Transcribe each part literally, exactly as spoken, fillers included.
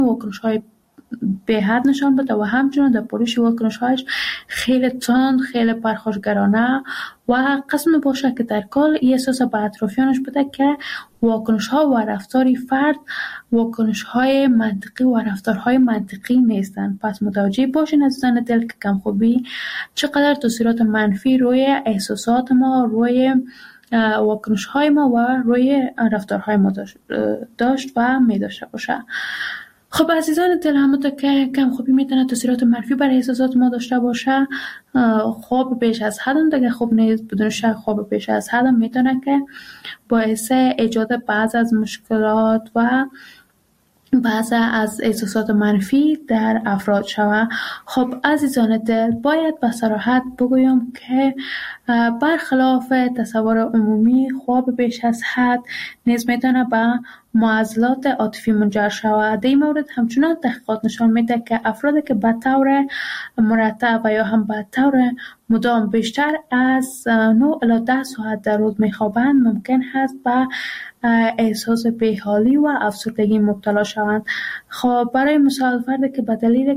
واکنش‌های به حد نشان بده و همچنین در پولیش واکنش‌هایش خیلی تند، خیلی پرخاشگرانه و قسم باشه که در کل این احساس به اطرافیانش بده که واکنش‌ها و رفتاری فرد واکنش‌های منطقی و رفتارهای منطقی نیستند. پس متوجه باشین عزیزان دل که کمخوابی چقدر تاثیرات منفی روی احساسات ما، روی واکنش‌های ما و روی رفتارهای ما داشت و می داشته باشه. خب عزیزان دل، همونطور که کمخوابی میتونه تاثیرات منفی بر احساسات ما داشته باشه، خواب بیش از حد هم دیگه خوب نیست. بدون شک خواب بیش از حد هم میتونه که باعث ایجاد بعض از مشکلات و بعض از احساسات منفی در افراد شود. خب عزیزان دل، باید به صراحت بگویم که برخلاف تصور عمومی خواب بیش از حد نیز میتونه به معضلات عاطفی منجر شود. در این مورد همچنان تحقیقات نشان میده که افرادی که به طور مرتب و یا هم به طور مدام بیشتر از نه الی ده ساعت در روز میخوابند ممکن هست به احساس بیحالی و افسردگی مبتلا شوند. خب برای مثال فردی که به دلیل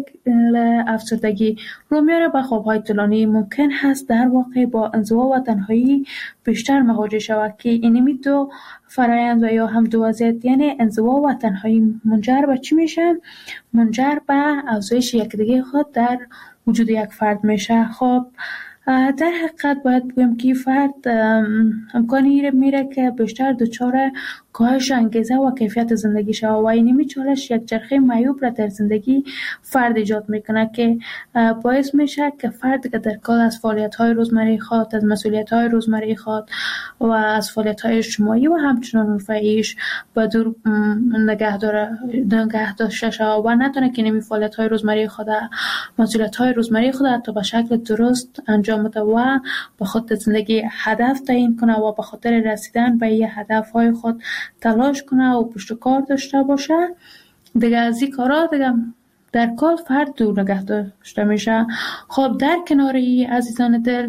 افسردگی رو میاره به خوابهای طولانی ممکن هست در واقع با انزوا و تنهایی بیشتر مواجه شود که اینمی دو فرایند و یا هم دو وضعیت، یعنی انزوا و تنهایی، منجر به چی میشه؟ منجر به افزایش یکدیگه خود در وجود یک فرد میشه. خب در حقیقت باید بگم که فرد امکانی میره که بیشتر دچار کاهش انگیزه و کیفیت زندگی شود و اینمی چالش یک چرخه معیوب را در زندگی فرد ایجاد میکنه که باعث میشه که فرد که در کل از فعالیت‌های روزمره خود، از مسئولیت‌های روزمره خود و از فعالیت‌های اجتماعی و همچنین رفاهیش به دور نگه داره نگه داشته شود و نتونه که اینمی فعالیت‌های روزمره خود، مسئولیت‌های روزمره خود حتی به شکل درست انجام بده و به خود زندگی هدف تعیین کنه و به خاطر رسیدن به این هدف‌های خود تلاش کنه و پشت کار داشته باشه. دیگه از این کارا دیگه در کل فرد دور نگه داشته میشه. خب در کنار این عزیزان دل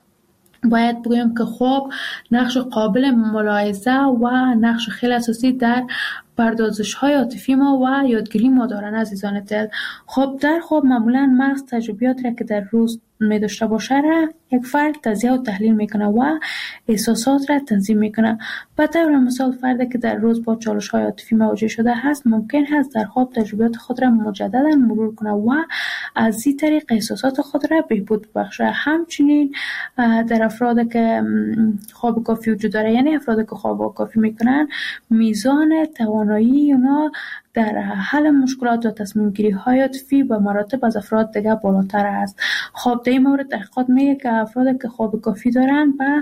باید بگویم که خواب نقش قابل ملاحظه و نقش خیلی اساسی در پردازش‌های عاطفی ما و یادگیری ما دارن عزیزان دل. خب در خواب معمولاً مغز تجربیات را که در روز می داشته باشه را یک فرد تجزیه و تحلیل میکنه و احساسات را تنظیم میکنه. به طور مثال فردی که در روز با چالش‌های عاطفی مواجه شده هست ممکن هست در خواب تجربیات خود را مجددا مرور کنه و از این طریق احساسات خود را بهبود ببخشه. همچنین در افرادی که خواب کافی وجود داره، یعنی افرادی که خواب کافی میکنن، میزان توانایی اونا در حل مشکلات و تصمیم گیری های عاطفی به مراتب از افراد دیگه بالاتر است. خب در این مورد تحقیقات میگه که افرادی که خواب کافی دارن و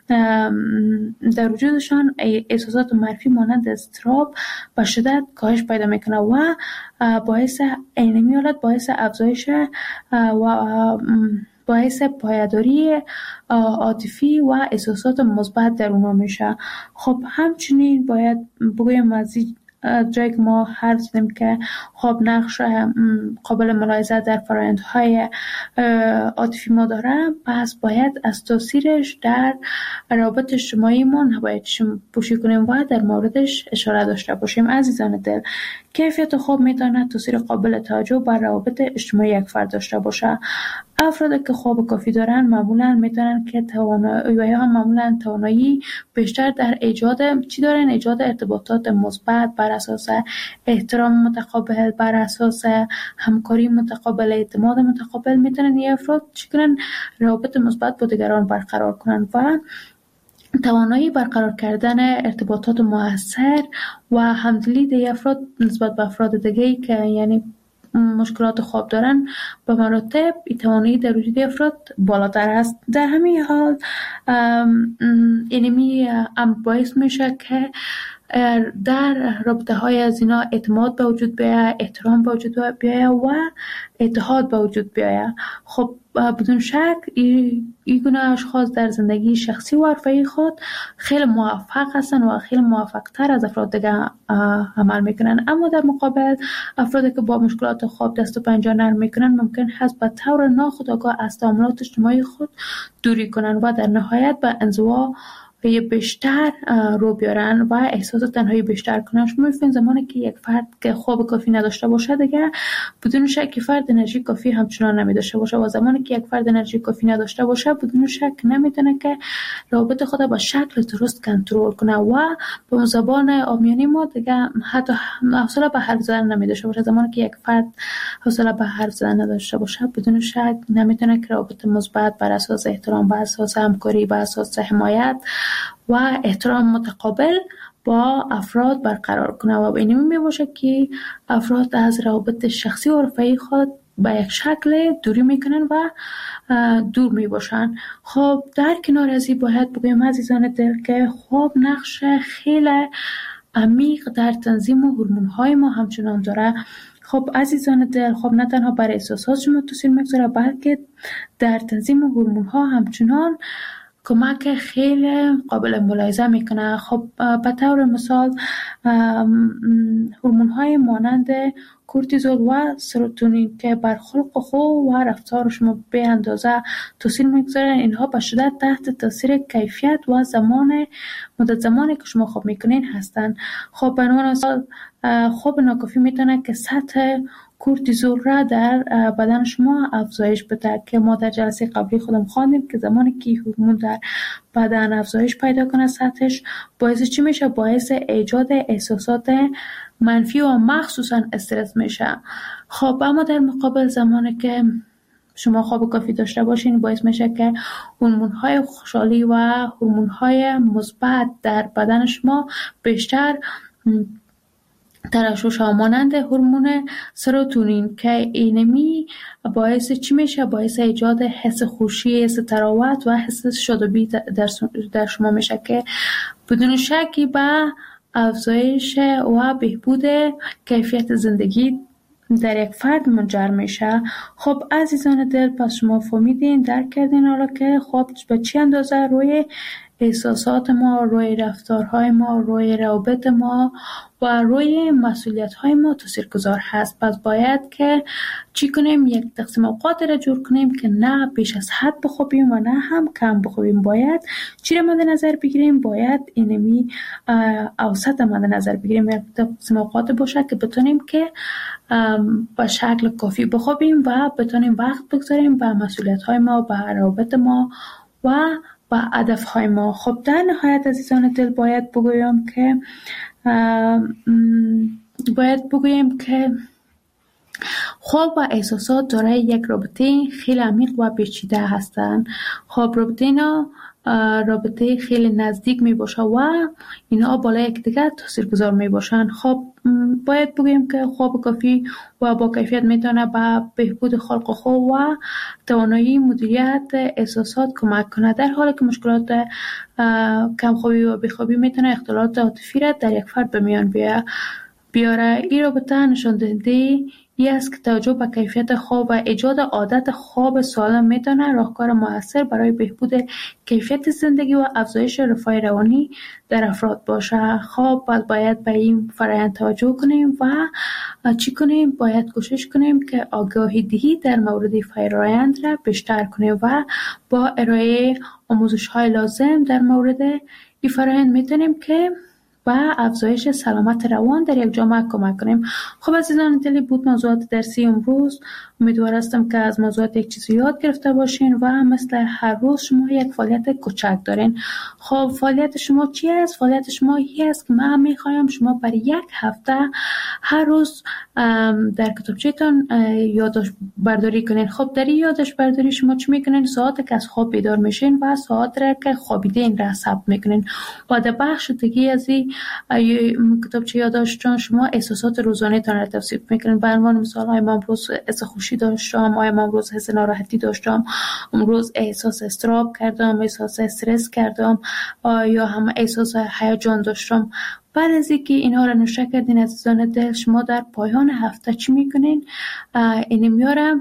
در وجودشان احساسات منفی مانند اضطراب به شدت کاهش پیدا میکنه و باعث اینمی حالت باعث افزایش و باعث پایداری عاطفی و احساسات مثبت در اونها میشه. خب همچنین باید بگویم از جایی که ما حرف زدیم که خواب نقش قابل ملاحظه در فرآیندهای عاطفی ما داره، پس باید از تاثیرش در روابط اجتماعی ما نباید پوشی کنیم و در موردش اشاره داشته باشیم. عزیزان دل، کیفیت خواب میتونه تاثیر قابل توجه بر روابط اجتماعی یک فرد داشته باشه. افرادی که خواب کافی دارن معمولا میتونن که توانایی و یا معمولا توانایی بیشتر در ایجاد چی دارن؟ ایجاد ارتباطات مثبت بر اساس احترام متقابل، بر اساس همکاری متقابل، اعتماد متقابل. میتونن این افراد چی کنن؟ روابط مثبت با دیگران برقرار کنن و توانایی برقرار کردن ارتباطات مؤثر و همدلی در افراد نسبت به افراد دیگه‌ای که یعنی مشکلات خواب دارن به مراتب این توانایی در وجود افراد بالاتر است. در همین حال اینمی هم باعث میشه که در رابطه های از اینا اعتماد به وجود بیاید، احترام به وجود بیاید و اتحاد به وجود بیاید. خب بدون شک این گونه اشخاص در زندگی شخصی و حرفه‌ای خود خیلی موفق هستن و خیلی موفق تر از افراد دیگه عمل میکنن. اما در مقابل افرادی که با مشکلات خواب دست و پنجه نرم میکنن ممکن هست به طور ناخودآگاه از تعاملات اجتماعی خود دوری کنن و در نهایت به انزوا یه بیشتر رو بیارن و احساس تنهایی بیشتر کنن. شما می‌فهمید زمانی که یک فرد که خواب کافی نداشته باشه دیگه بدون شک فرد انرژی کافی همچنان نمی‌داشته باشه و زمانی که یک فرد انرژی کافی نداشته باشه بدون شک نمیتونه که رابطه خود با شکل درست کنترل کنه و به زبان عامیانه ما دیگه حتی حوصله به حرف زدن نمی‌داشته باشه. زمانی که یک فرد حوصله به حرف زدن نداشته باشه بدون شک نمیتونه که رابطه مثبت بر اساس احترام، بر اساس همکاری، بر اساس حمایت و احترام متقابل با افراد برقرار کنه و به این می باشه که افراد از روابط شخصی و رفاهی خود به یک شکل دوری میکنن و دور می باشن. خب در کنار از این باید بگویم عزیزان دل که خواب نقش خیلی عمیق در تنظیم هورمون های ما همچنان داره. خب عزیزان دل، خواب نه تنها بر احساسات شما تاثیر میگذاره بلکه در تنظیم هورمون ها همچنان کمک خیلی قابل ملاحظه میکنه. خب به طور مثال هورمون های مانند کورتیزول و سروتونین که بر خلق خو و رفتار شما به اندازه تاثیر میگذارن، اینها به شدت تحت تاثیر کیفیت و زمان مدت زمانی که شما خواب میکنین هستن. خب به عنوان مثال خواب ناکافی میتونه که سطح کورتیزول را در بدن شما افزایش بده که ما در جلسه قبلی خودم خواندیم که زمانی که هورمون در بدن افزایش پیدا کنه سطحش باعث چی میشه؟ باعث ایجاد احساسات منفی و مخصوصا استرس میشه. خب اما در مقابل زمانی که شما خواب کافی داشته باشین باعث میشه که هورمون‌های خوشحالی و هورمون‌های مثبت در بدن شما بیشتر ترشح ها مانند هورمون سروتونین که اینمی باعث چی میشه؟ باعث ایجاد حس خوشی، حس تراوت و حس شادابی در, در شما میشه که بدون شکی به افزایش و بهبود کیفیت زندگی در یک فرد منجر میشه. خب عزیزان دل، پس شما فهمیدین، درک کردین حالا که خواب به چی اندازه روی احساسات ما، روی رفتارهای ما، روی روابط ما و روی مسئولیت‌های ما تاثیرگذار هست. پس باید که چی کنیم؟ یک تقسیم اوقات را جور کنیم که نه بیش از حد بخوابیم و نه هم کم بخوابیم. باید چی را مد نظر بگیریم؟ باید اینمی اوسط مد نظر بگیریم. یک تقسیم اوقات باشه که بتونیم که با شکل کافی بخوابیم و بتونیم وقت بگذاریم به مسئولیت‌های ما، به روابط ما و با هدف‌های ما. خب در نهایت عزیزان دل باید بگویم که باید بگویم که خواب و احساسات دارای یک رابطه خیلی عمیق و پیچیده هستند. خب رابطه اینا رابطه خیلی نزدیک می باشه و اینا بالای یکدیگر تاثیرگذار می باشن. خب باید بگویم که خواب کافی و با کیفیت میتونه به بهبود خلق خو و توانایی مدیریت احساسات کمک کنه، در حالی که مشکلات کمخوابی و بیخوابی میتونه اختلالات عاطفی را در یک فرد به میان بیاره. این رابطه نشان دهنده ای است که توجه به کیفیت خواب و ایجاد عادت خواب سالم میتونه راهکار موثر برای بهبود کیفیت زندگی و افزایش رفاه روانی در افراد باشه. خب باید به این فرآیند توجه کنیم و چی کنیم؟ باید کوشش کنیم که آگاهی دهی در مورد فرآیند را بیشتر کنیم و با ارائه آموزش های لازم در مورد این فرآیند میتونیم که و افزایش سلامت روان در یک جامعه کمک کنیم. خب عزیزان دلی بود موضوعات درسی امروز. امیدوار هستم که از موضوعات یک چیزی یاد گرفته باشین و مثل هر روز شما یک فعالیت کوچک دارین. خب فعالیت شما چی است؟ فعالیت شما این است که من میخوایم شما برای یک هفته هر روز در کتابچه‌تان یادداشت برداری کنین. خب در این یادداشت برداری شما چی میکنین؟ ساعتی که از خواب بیدار میشین و ساعت را که خوابیدین را ثبت میکنین و در بخش دیگه از این کتابچه یادداشتتان شما احساسات روزانه تان را توصیف میکنین. به عنوان مثال های من امروز حس خوشی داشتم، آیا من امروز حس ناراحتی داشتم، امروز احساس استراب کردم، احساس استرس کردم، یا هم احساس هیجان داشتم. بعد از اینکه اینها را نوشته کردین عزیزان دل، شما در پایان هفته چی میکنین؟ این میاره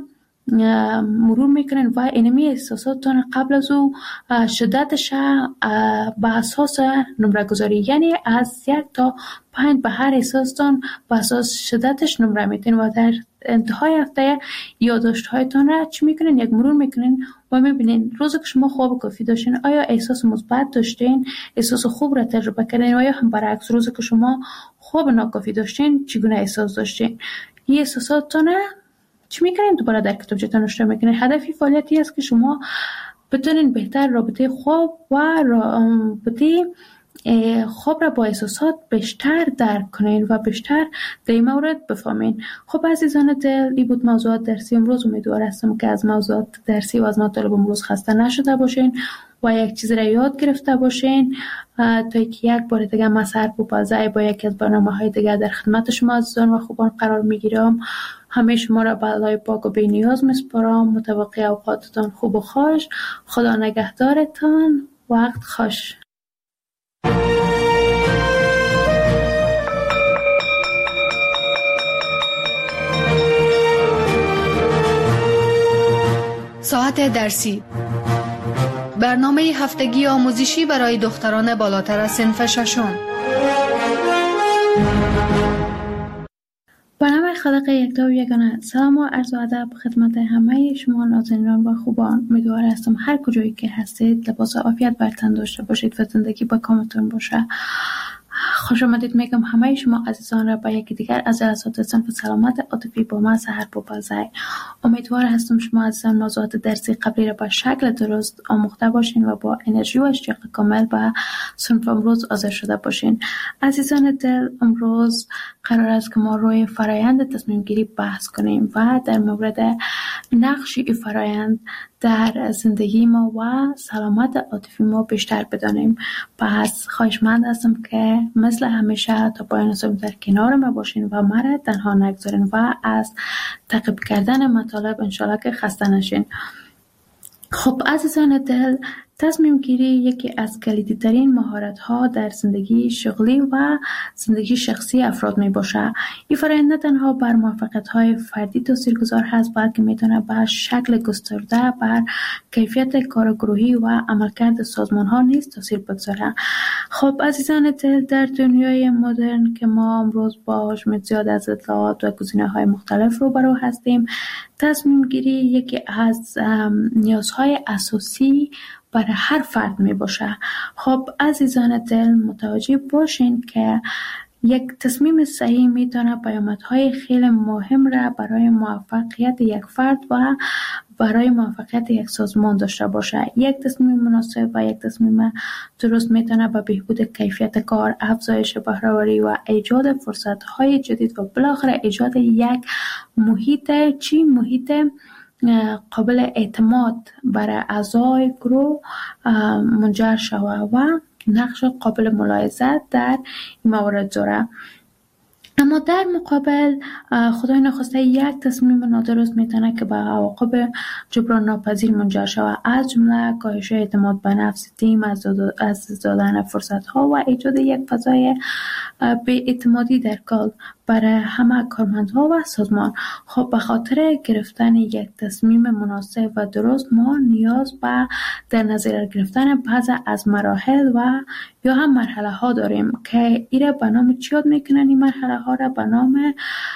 مرور میکنین و اینمی احساساتتان قبل از او شدتش به اساس نمره گذاری، یعنی از یک تا پنج به هر احساستان به اساس شدتش نمره میتین و در انتهای هفته یادداشت هایتان را چی میکنین؟ یک مرور میکنین و میبینین روزی که شما خواب کافی داشتین آیا احساس مثبت داشتین، احساس خوب را تجربه کردین، و یا هم برعکس روزی که شما خواب ناکافی داشتین چگونه احساس داشتین. این احساساتتان چی میکنین؟ دوباره در کتابچه‌تان نوشته میکنین. هدفی فعالیتی است که شما بتونین بهتر رابطه خواب و رابطه خواب را با احساسات بیشتر درک کنین و بیشتر در این مورد بفهمین. خب عزیزان دل، این بود موضوعات درسی امروز. امیدوار هستم که از موضوعات درسی و از مطالب امروز خسته نشده باشین و یک چیز را یاد گرفته باشین تا که یک بار دیگه من سرپوپازای با یکی از برنامه‌های دیگه در خدمت شما عزیزان و خوبان قرار میگیرم. همه شما را به الله پاک و بی‌نیاز میسپارم. متوقع اوقاتتان خوب و خوش. خدا نگهدارتان. وقت خوش. ساعت درسی، برنامه هفتگی آموزشی برای دختران بالاتر از صنف ششم. برنامه خالق یکتا و یگانه. سلام و عرض و ادب خدمت همه شما نازنینان و خوبان. امیدوار هستم هر کجایی که هستید لباس عافیت بر تن داشته باشید و زندگی با کامتون باشه. خوش آمدید میگم همه شما عزیزان را به یکی دیگر از جلسات صنف سلامت عاطفی با من سحر پوپازی. امیدوار هستم شما عزیزان موضوعات درسی قبلی را به شکل درست آموخته باشین و با انرژی و اشتیاق کامل به صنف امروز حاضر شده باشین. عزیزان دل، امروز قرار است که ما روی فرایند تصمیم گیری بحث کنیم و در مورد نقش این فرایند در زندگی ما و سلامت عاطفی ما بیشتر بدانیم. پس خواهشمند هستم که مثل همیشه تا پایان صبح در کنار ما باشین و مرا تنها نگذارین و از تعقیب کردن مطالب انشالله که خسته نشین. خب عزیزان دل، تصمیم گیری یکی از کلیدی ترین مهارت ها در زندگی شغلی و زندگی شخصی افراد می باشه. این فرآیند نه تنها بر موفقیت های فردی تاثیرگذار هست بلکه میتونه به شکل گسترده بر کیفیت کار گروهی و عملکرد سازمان ها نیز تاثیر بگذاره. خب عزیزان دل، در دنیای مدرن که ما امروز با حجم زیاد از اطلاعات و گزینه های مختلف روبرو هستیم، تصمیم گیری یکی از نیازهای اساسی برای هر فرد می باشه. خب عزیزان دل، متوجه باشین که یک تصمیم صحیح میتونه پیامدهای خیلی مهم را برای موفقیت یک فرد و برای موفقیت یک سازمان داشته باشه. یک تصمیم مناسب و یک تصمیم درست میتونه به بهبود کیفیت کار، افزایش بهره‌وری و ایجاد فرصت‌های جدید و بالاخره ایجاد یک محیط چی محیط قابل اعتماد برای اعضای گروه منجر شود و نقش قابل ملاحظه در این موارد داره. اما در مقابل خدای نخواسته یک تصمیم نادرست میتونه که به عواقب جبران ناپذیر منجر شود، از جمله کاهش اعتماد به نفس تیم، از دادن فرصت ها و ایجاد یک فضای بی‌اعتمادی در کار برای همه کارمندها و سازمان. خب به خاطر گرفتن یک تصمیم مناسب و درست ما نیاز به در نظر گرفتن بعضی از مراحل و یا هم مرحله ها داریم که ایره به نام چی یاد میکنن؟ این مرحله ها را به نام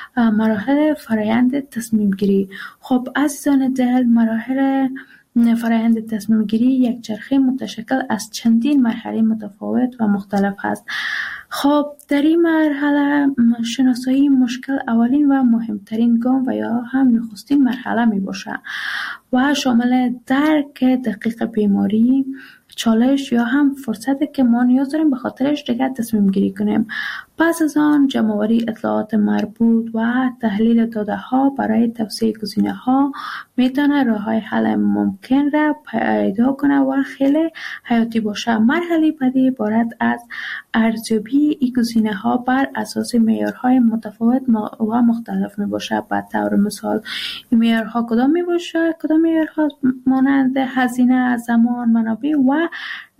مراحل فرایند تصمیم گیری. خب عزیزان دل، مراحل فرایند تصمیم گیری یک چرخه متشکل از چندین مرحله متفاوت و مختلف هست. خب در این مرحله شناسایی مشکل اولین و مهمترین گام و یا هم نخستین مرحله می باشه و شامل درک دقیق بیماری، چالش یا هم فرصتی که ما نیاز داریم به خاطرش دیگه تصمیم گیری کنیم. پس از آن جمع‌آوری اطلاعات مربوط و تحلیل داده ها برای توسعه گزینه ها میتونه راه های حل ممکن را پیدا کنه و خیلی حیاتی باشه. مرحله بعدی عبارت از ارزیابی این گزینه ها بر اساس معیارهای متفاوت و مختلف می باشه. به طور مثال این معیارها کدام می باشه؟ کدام معیارها مانند هزینه، زمان، منابع و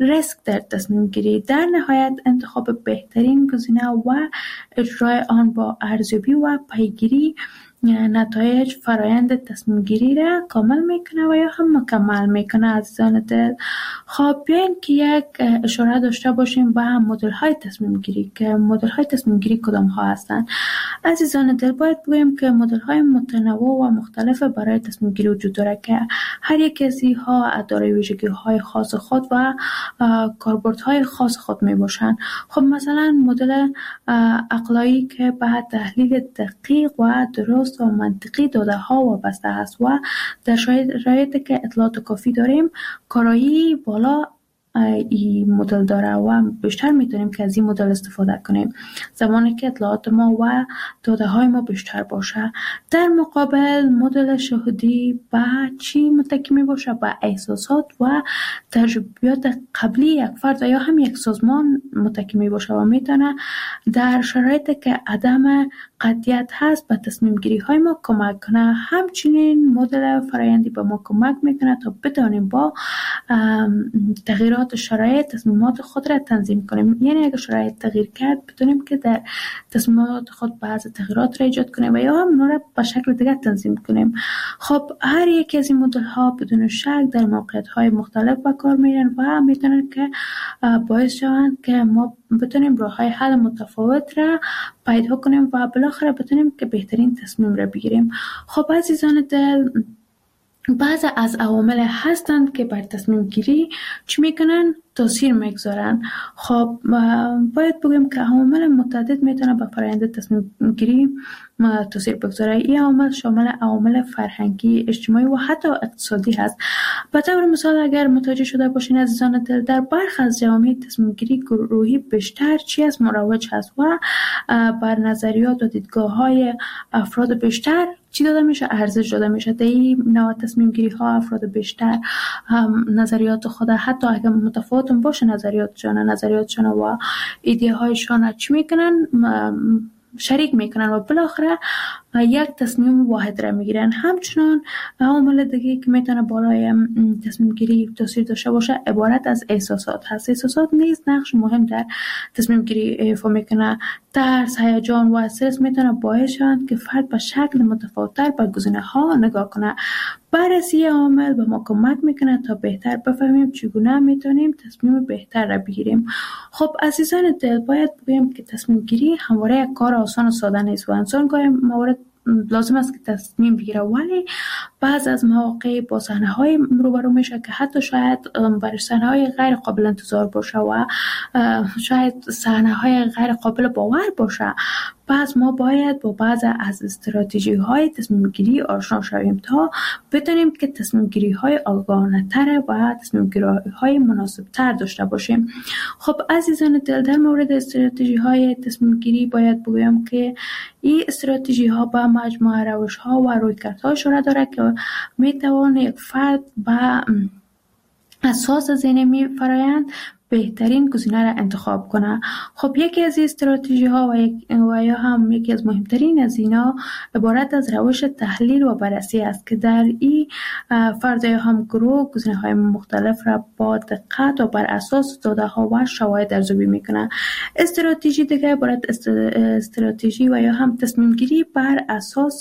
ریسک در تصمیم گیری. در نهایت انتخاب بهترین گزینه و اجرای آن با ارزیابی و پیگیری نتایج فرایند تصمیم گیری را کامل میکنه و یا هم مکمل میکنه. عزیزان دل، خب بیاین که یک اشاره داشته باشیم به مدل های تصمیم گیری که مدل های تصمیم گیری کدام ها هستند. عزیزان دل، باید بگویم که مدل های متنوع و مختلف برای تصمیم گیری وجود داره که هر یک از اینها دارای ویژگی های خاص خود و کاربردهای خاص خود می باشند. خب مثلا مدل عقلایی که به تحلیل دقیق و درست و منطقی داده ها وابسته است و در شرایطی که اطلاعات کافی داریم کارایی بالا این مدل داره و بیشتر میتونیم که از این مدل استفاده کنیم زمانی که اطلاعات ما و داده های ما بیشتر باشه. در مقابل مدل شهودی به چی متکی می باشه؟ به احساسات و تجربیات قبلی یک فرد یا هم یک سازمان متکی می باشه و میتونه در شرایطی که عدم قطعیت هست به تصمیم گیری های ما کمک کنه. همچنین مدل فرآیندی به ما کمک میکنه تا بتونیم با تغییرات شرایط تصمیمات خود را تنظیم کنیم. یعنی اگر شرایط تغییر کرد بتونیم که در تصمیمات خود بعض تغییرات را ایجاد کنیم و یا هم اونا را به شکل دیگر تنظیم کنیم. خب هر یک از این مدل ها بدون شک در موقعیت های مختلف به کار میرن و میتونن که باعث شوند که ما بتونیم راه های حل متفاوت را پیدا کنیم و بالاخره بتونیم که بهترین تصمیم را بگیریم. خب عزیزان دل، بعض از عوامل هستند که بر تصمیم گیری چی میکنن؟ تاثیر میگذارن. خب باید بگیم که عوامل متعدد میتونه به فرآیند تصمیم گیری تاثیر بگذاره. این عوامل شامل عوامل فرهنگی، اجتماعی و حتی اقتصادی هست. به طور مثال اگر متوجه شده باشین عزیزان دل، در برخی از جوامع تصمیم گیری گروهی بیشتر چی از مروج هست و بر نظریات و دیدگاه های افراد بیشتر چی داده میشه؟ ارزش داده میشه. در این نوع تصمیم گیری ها افراد بیشتر نظریات خود حتی اگر متفاوت باشه نظریاتشون نظریاتشون و ایده هایشون چی میکنن؟ شریک میکنن و بالاخره یک تصمیم واحد را میگیرن. همچنان عامل دیگه که میتونه بالای تصمیم گیری تاثیر داشته باشه عبارت از احساسات هست. احساسات نیز نقش مهم در تصمیم گیری ایفا میکنه. ترس، هیجان و استرس میتونه باعث شوند که فرد به شکل متفاوت‌تر به گزینه ها نگاه کنه. بررسی عامل به ما کمک میکنه تا بهتر بفهمیم چگونه میتونیم تصمیم بهتر را بگیریم. خب عزیزان دل، باید بگویم که تصمیم گیری همواره یک کار آسان و ساده نیست و انسان گاهی موارد لازم است که تصمیم بگیره، ولی بعض از مواقع با صحنه‌های روبرو میشه که حتی شاید برای صحنه‌های غیر قابل انتظار باشه و شاید صحنه‌های غیر قابل باور باشه. پس ما باید با بعض از استراتژی‌های تصمیم گیری آشنا شویم تا بتونیم که تصمیم گیری‌های آگاهانه‌تر و تصمیم گیری‌های مناسب‌تر داشته باشیم. خب عزیزان دل، در مورد استراتژی‌های تصمیم گیری باید بگویم که این استراتژی‌ها با مجموعه روش‌ها و رویکردها اشاره داره که می‌توان یک فرد با اساس ذهنی فرآیند بهترین گزینه را انتخاب کنه. خب یکی از این استراتژی ها و, یک و یا هم یکی از مهمترین از اینا عبارت از روش تحلیل و بررسی است که در این فرد یا هم گروه گزینه های مختلف را با دقت و بر اساس داده ها و شواهد ارزیابی میکنه. استراتژی دیگه عبارت استراتژی و یا هم تصمیم گیری بر اساس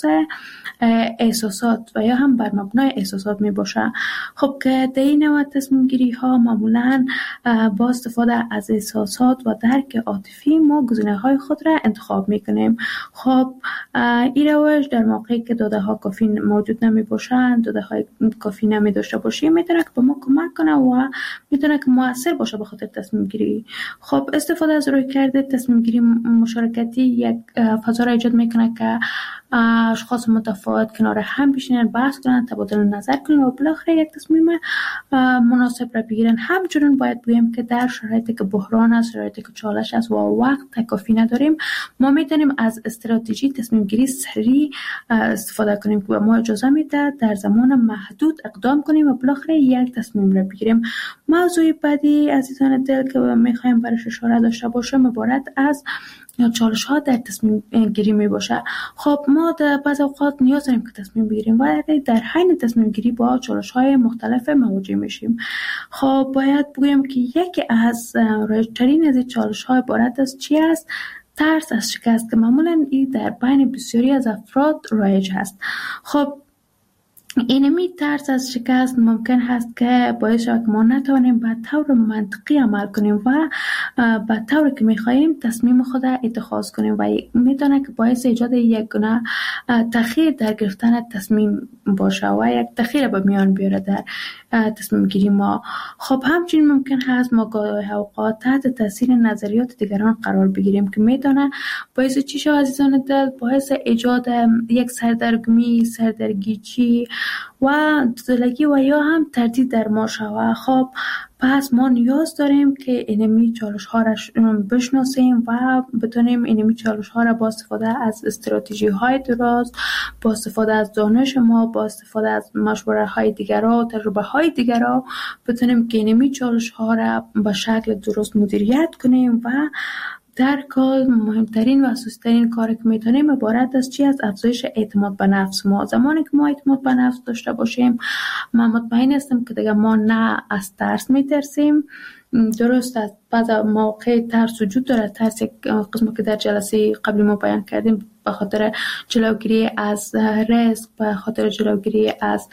احساسات و یا هم بر مبنای احساسات می باشه. خب که در این نوع تصمیم گیری ها معمولاً با استفاده از احساسات و درک عاطفی ما گزینه‌های خود را انتخاب می‌کنیم. خب این روش در موقعی که داده‌ها کافی موجود نمی‌باشند، داده‌های کافی نمی‌داشته باشیم، می‌تونه که به ما کمک کنه و می‌تونه که مؤثر باشه به خاطر تصمیم گیری. خب استفاده از رویکرد تصمیم گیری مشارکتی یک فضا را ایجاد می‌کنه که اشخاص متفاوت کنار هم بشینن، بحث کنن، تبادل نظر کنن و بالاخره یک تصمیم مناسب را بگیرن. همچنین باید بگیم که در شرایطی که بحران است، شرایطی که چالش است و وقت کافی نداریم، ما میتونیم از استراتژی تصمیم گیری سریع استفاده کنیم که به ما اجازه میده در زمان محدود اقدام کنیم و بالاخره یک تصمیم را بگیریم. موضوع بعدی عزیزان دل که میخوایم برش اشاره داشته باشم عبارت از چالش ها در تصمیم گیری می باشه. خب ما در بعض اوقات نیاز داریم که تصمیم بگیریم و در حین تصمیم گیری با چالش های مختلف مواجه میشیم. خب باید بگویم که یکی از رایج‌ترین از این چالش ها عبارت از چی است؟ ترس از شکست که معمولا این در بین بسیاری از افراد رایج هست. خب اینمی ترس از شکست ممکن هست که باعث شود که ما نتوانیم به طور منطقی عمل کنیم و به طوری که میخواهیم تصمیم خود اتخاذ کنیم و میتونه که باعث ایجاد یک گونه تأخیر در گرفتن تصمیم باشه و یک تأخیر به میان بیاره در تصمیم گیری ما. خب همچنین ممکن هست ما گاهی اوقات تحت تاثیر نظریات دیگران قرار بگیریم که میتونه باعث چی شود عزیزان دل؟ باعث ایجاد یک سردرگمی، سردرگیجی و دلگی و یا هم تردید در ما شود. خب پس ما نیاز داریم که اینمی چالش ها را بشناسیم و بتونیم اینمی چالش ها را با استفاده از استراتژی های درست، با استفاده از دانش ما، با استفاده از مشوره های دیگران و تجربه های دیگران بتونیم که اینمی چالش ها را به شکل درست مدیریت کنیم و در کار مهمترین و اساسی‌ترین کاری که میتونیم عبارت از چی؟ از افزایش اعتماد به نفس ما. زمانی که ما اعتماد به نفس داشته باشیم من مطمئن هستم که دیگه ما نه از ترس میترسیم. درست است بعض موقع ترس وجود داره، ترس یک قسمی که در جلسه قبلی ما بیان کردیم به خاطر جلوگیری از رزق، به خاطر جلوگیری از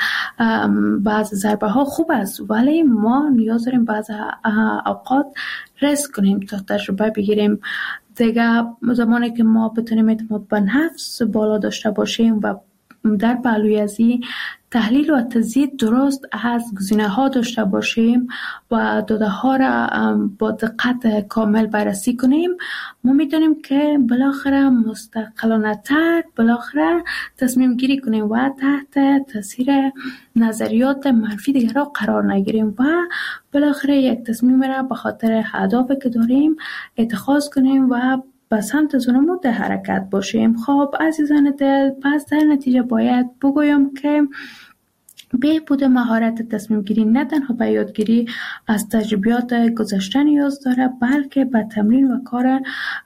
بعض ضربه ها خوب است، ولی ما نیاز داریم بعض اوقات رزق کنیم تا تجربه بگیریم. دیگه زمانی که ما بتونیم اعتماد به نفس بالا داشته باشیم و در پهلوی از این تحلیل و تزیید درست از گزینه ها داشته باشیم و داده ها را با دقت کامل بررسی کنیم، ما میتونیم که بالاخره مستقلانه تر بالاخره تصمیم گیری کنیم و تحت تاثیر نظریات منفی دیگر را قرار نگیریم و بالاخره یک تصمیم را به خاطر اهدافی که داریم اتخاذ کنیم و به سمت زنمون در حرکت باشیم. خب عزیزان دل، پس در نتیجه باید بگویم که بهبود مهارت تصمیم گیری نه تنها به یادگیری از تجربیات گذشته نیاز داره، بلکه به تمرین و کار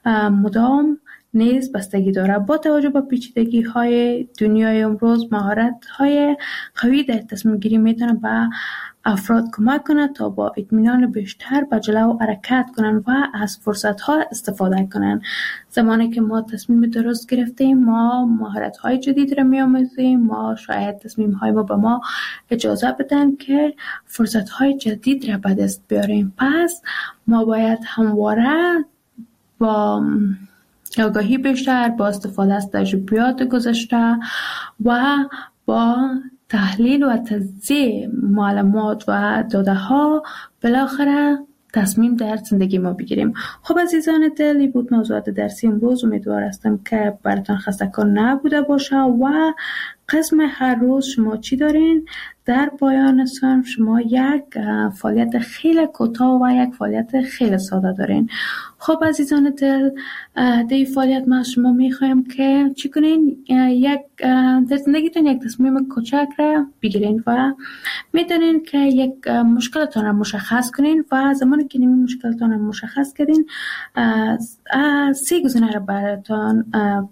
مدام نیز بستگی داره. با توجه به پیچیدگی های دنیای امروز مهارت های قوی در تصمیم گیری میتونه به افراد کمک کنند تا با اطمینان بیشتر به جلو حرکت کنند و از فرصت ها استفاده کنند. زمانی که ما تصمیم درست گرفتیم ما مهارت های جدید را می‌آموزیم، ما شاید تصمیم های ما به ما اجازه بدن که فرصت های جدید را به دست بیاریم. پس ما باید همواره با آگاهی بیشتر، با استفاده از تجربیات گذشته و با تحلیل و تجزیه معلومات و داده ها بالاخره تصمیم در زندگی ما بگیریم. خب عزیزان دلی بود موضوعات درسی امروز. امیدوار هستم که براتون خسته کن نبوده باشه و قسم هر روز شما چی دارین؟ در پایان سال شما یک فعالیت خیلی کوتاه و یک فعالیت خیلی ساده دارین. خب عزیزان دل، در فعالیت ما شما میخوایم که چی کنین؟ یک در زندگیتون یک تصمیم کوچک را بگیرین و میدونین که یک مشکلتون را مشخص کنین و زمانی که این مشکلتون را مشخص کردین سه گزینه را براتون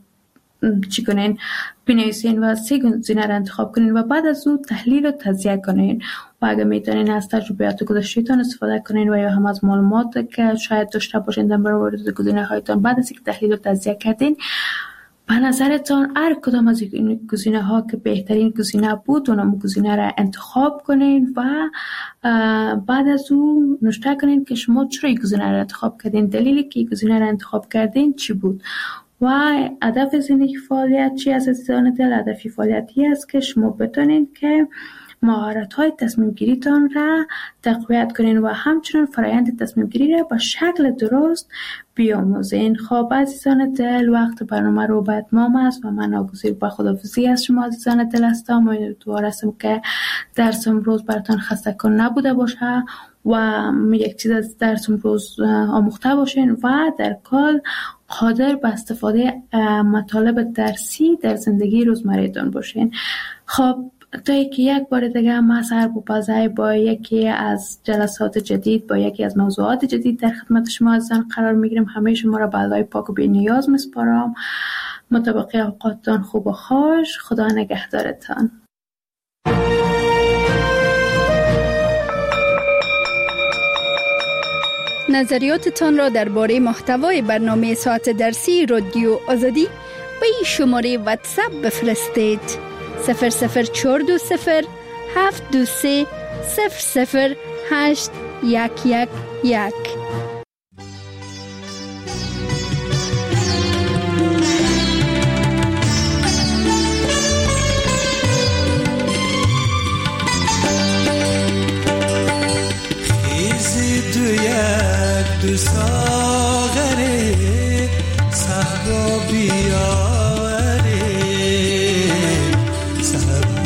چی کنین؟ بنویسین و سه گزینه را انتخاب کنین و بعد از اون تحلیل و تجزیه کنین و اگه میتونین از تجربیات گذشته‌تون استفاده کنین و یا هم از معلومات که شاید داشته باشین در مورد گزینه هایتون بعد از اینکه تحلیل و تجزیه کردین به نظرتان هر کدام از این گزینه ها که بهترین گزینه بود اونم گزینه را انتخاب کنین و بعد از اون نوشته کنین که شما چرا این گزینه را انتخاب کردین، دلیلی که این گزینه را انتخاب کردین چی بود و هدف زندگی فعالیت چی است عزیزان دل. هدفی فعالیتی است که شما بتونین که مهارت‌های تصمیم گیریتان را تقویت کنین و همچنین فرآیند تصمیم گیری را به شکل درست بیاموزین. خب عزیزان دل، وقت برنامه رو به اتمام است و من ناگزیر به خداحافظی از شما عزیزان دل هستم. امیدوار هستم که درس امروز براتون خسته کن نبوده باشه و یک چیز از درس امروز آموخته باشین و در کل قادر به استفاده مطالب درسی در زندگی روزمره‌تان باشین. خب تا اینکه یک بار دیگه ما سر بپازای با یکی از جلسات جدید، با یکی از موضوعات جدید در خدمت شما عزیزان قرار میگیریم. همه شما را به الله پاک و بی نیاز میسپارم. مطابق اوقاتتان خوب و خوش. خدا نگهدارتان. نظریاتتان را درباره محتوای برنامه ساعت درسی رادیو آزادی به این شماره واتساپ بفرستید: صفر صفر چهار دو صفر هفت دو سه صفر صفر هشت یک یک یک. دو ساغره صحرا بیاره صحرا